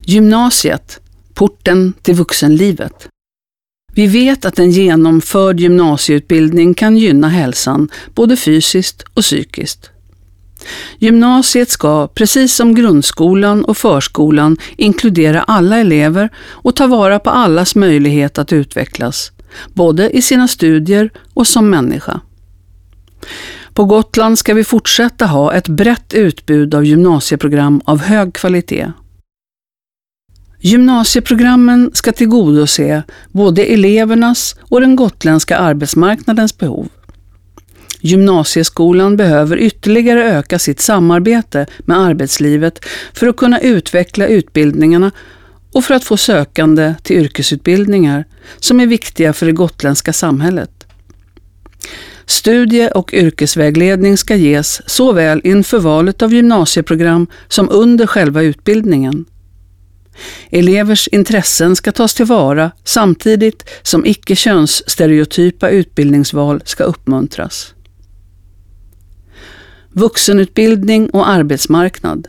Gymnasiet, porten till vuxenlivet. Vi vet att en genomförd gymnasieutbildning kan gynna hälsan både fysiskt och psykiskt. Gymnasiet ska, precis som grundskolan och förskolan, inkludera alla elever och ta vara på allas möjlighet att utvecklas, både i sina studier och som människa. På Gotland ska vi fortsätta ha ett brett utbud av gymnasieprogram av hög kvalitet. Gymnasieprogrammen ska tillgodose både elevernas och den gotländska arbetsmarknadens behov. Gymnasieskolan behöver ytterligare öka sitt samarbete med arbetslivet för att kunna utveckla utbildningarna och för att få sökande till yrkesutbildningar som är viktiga för det gotländska samhället. Studie- och yrkesvägledning ska ges såväl inför valet av gymnasieprogram som under själva utbildningen. Elevers intressen ska tas tillvara samtidigt som icke-könsstereotypa utbildningsval ska uppmuntras. Vuxenutbildning och arbetsmarknad.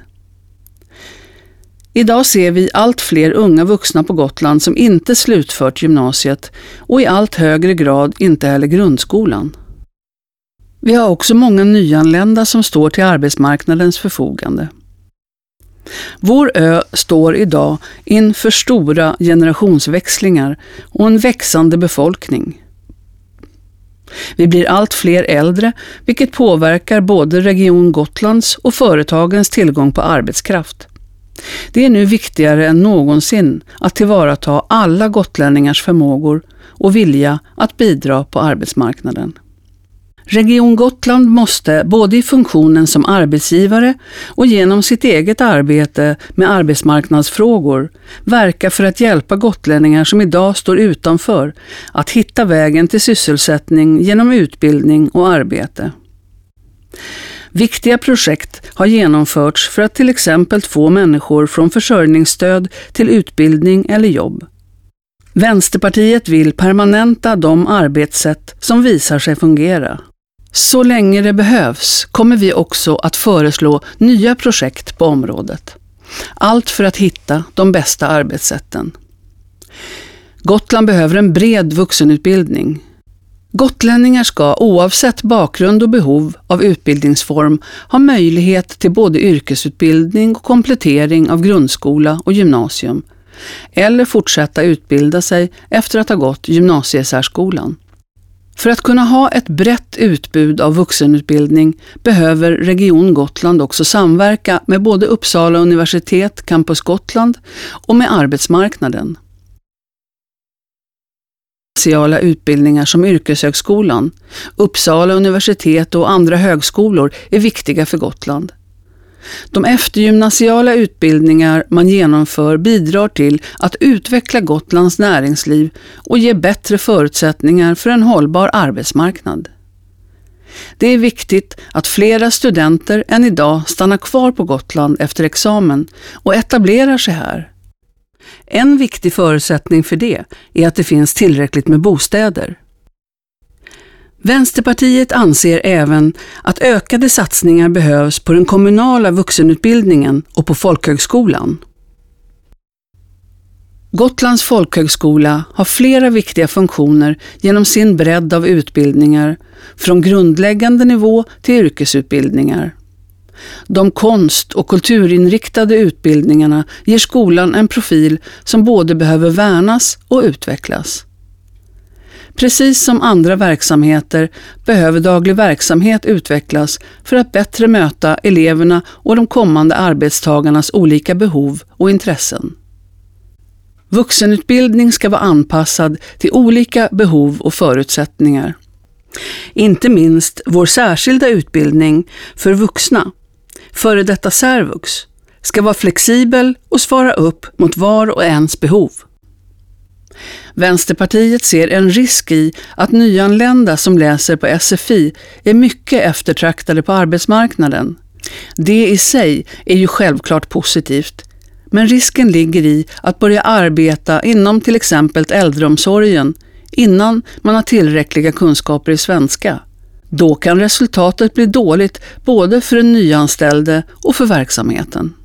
Idag ser vi allt fler unga vuxna på Gotland som inte slutfört gymnasiet och i allt högre grad inte heller grundskolan. Vi har också många nyanlända som står till arbetsmarknadens förfogande. Vår ö står idag inför stora generationsväxlingar och en växande befolkning. Vi blir allt fler äldre, vilket påverkar både Region Gotlands och företagens tillgång på arbetskraft. Det är nu viktigare än någonsin att tillvarata alla gotlänningars förmågor och vilja att bidra på arbetsmarknaden. Region Gotland måste både i funktionen som arbetsgivare och genom sitt eget arbete med arbetsmarknadsfrågor verka för att hjälpa gotlänningar som idag står utanför att hitta vägen till sysselsättning genom utbildning och arbete. Viktiga projekt har genomförts för att till exempel få människor från försörjningsstöd till utbildning eller jobb. Vänsterpartiet vill permanenta de arbetssätt som visar sig fungera. Så länge det behövs kommer vi också att föreslå nya projekt på området. Allt för att hitta de bästa arbetssätten. Gotland behöver en bred vuxenutbildning. Gotlänningar ska oavsett bakgrund och behov av utbildningsform ha möjlighet till både yrkesutbildning och komplettering av grundskola och gymnasium eller fortsätta utbilda sig efter att ha gått gymnasiesärskolan. För att kunna ha ett brett utbud av vuxenutbildning behöver Region Gotland också samverka med både Uppsala universitet, Campus Gotland och med arbetsmarknaden. Gymnasiala utbildningar som Yrkeshögskolan, Uppsala universitet och andra högskolor är viktiga för Gotland. De eftergymnasiala utbildningar man genomför bidrar till att utveckla Gotlands näringsliv och ge bättre förutsättningar för en hållbar arbetsmarknad. Det är viktigt att flera studenter än idag stannar kvar på Gotland efter examen och etablerar sig här. En viktig förutsättning för det är att det finns tillräckligt med bostäder. Vänsterpartiet anser även att ökade satsningar behövs på den kommunala vuxenutbildningen och på folkhögskolan. Gotlands folkhögskola har flera viktiga funktioner genom sin bredd av utbildningar, från grundläggande nivå till yrkesutbildningar. De konst- och kulturinriktade utbildningarna ger skolan en profil som både behöver värnas och utvecklas. Precis som andra verksamheter behöver daglig verksamhet utvecklas för att bättre möta eleverna och de kommande arbetstagarnas olika behov och intressen. Vuxenutbildning ska vara anpassad till olika behov och förutsättningar. Inte minst vår särskilda utbildning för vuxna, före detta särvux, ska vara flexibel och svara upp mot var och ens behov. Vänsterpartiet ser en risk i att nyanlända som läser på SFI är mycket eftertraktade på arbetsmarknaden. Det i sig är ju självklart positivt, men risken ligger i att börja arbeta inom till exempel äldreomsorgen innan man har tillräckliga kunskaper i svenska. Då kan resultatet bli dåligt både för den nyanställde och för verksamheten.